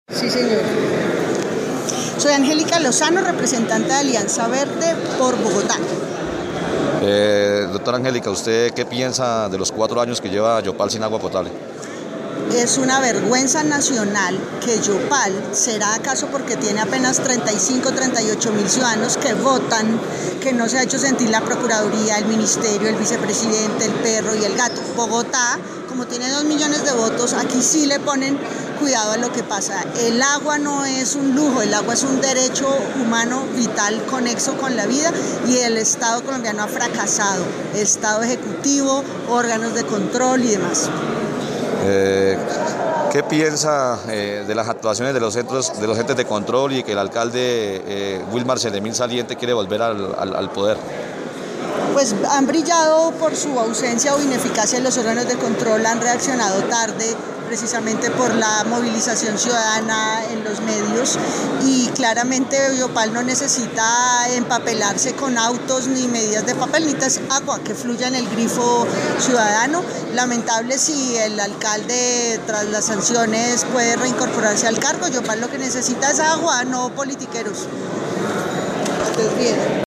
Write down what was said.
Sí, señor. Soy Angélica Lozano, representante de Alianza Verde por Bogotá. Doctora Angélica, ¿usted qué piensa de los 4 años que lleva Yopal sin agua potable? Es una vergüenza nacional que Yopal, ¿será acaso porque tiene apenas 35, 38 mil ciudadanos que votan, que no se ha hecho sentir la Procuraduría, el Ministerio, el Vicepresidente, el perro y el gato? Bogotá, como tiene 2 millones de votos, aquí sí le ponen cuidado a lo que pasa. El agua no es un lujo, el agua es un derecho humano vital conexo con la vida y el Estado colombiano ha fracasado, Estado ejecutivo, órganos de control y demás. ¿Qué piensa de las actuaciones de los entes de control y que el alcalde Wilmar Celemín saliente quiere volver al poder? Pues han brillado por su ausencia o ineficacia en los órganos de control, han reaccionado tarde precisamente por la movilización ciudadana en los medios y claramente Yopal no necesita empapelarse con autos ni medidas de papel, necesita agua que fluya en el grifo ciudadano. Lamentable si el alcalde tras las sanciones puede reincorporarse al cargo. Yopal lo que necesita es agua, no politiqueros. Estés bien.